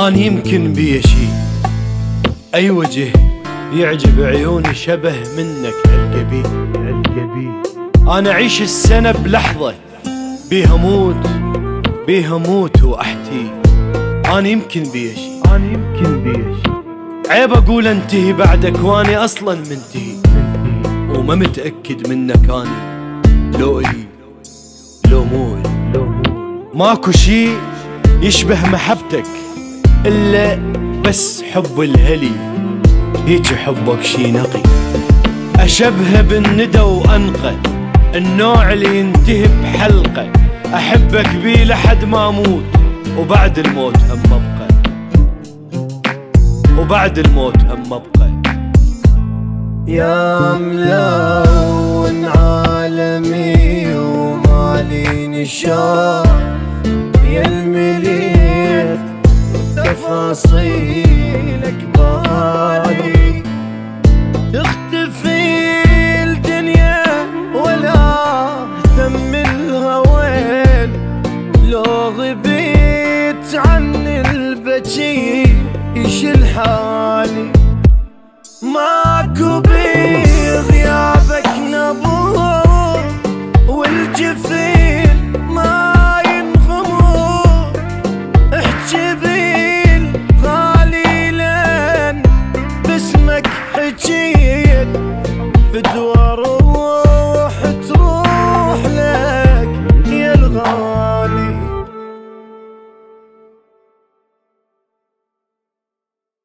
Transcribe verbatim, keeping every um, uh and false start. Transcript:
أنا يمكن بي شي أي وجه يعجب عيوني شبه منك هالقبي هالقبي. أنا أعيش السنة بلحظة بيها موت بيها موت وأحتي. أنا يمكن بي شي أنا يمكن بي شي عيب أقول انتهي بعدك واني أصلا منتهي وما متأكد منك أنا لو إلي لو مو إلي. ماكو شي يشبه محبتك إلا بس حب الهلي، هيج حبك شي نقي أشبه بالندى وأنقى، النوع اللي ينتهي بحلقة أحبك بيه لحد ما أموت وبعد الموت هم أبقى وبعد الموت هم أبقى. يا ملون عالمي ومالي نشان، يا المليت تفاصيلك بالي، تختفي الدنيا ولا اهتم الهوين، لو غبيت عن البكي يشل حالي، ماكو بغيابك نبور والجفين ما ينغمر، احجي بالغالي لين باسمك حجيت في دوار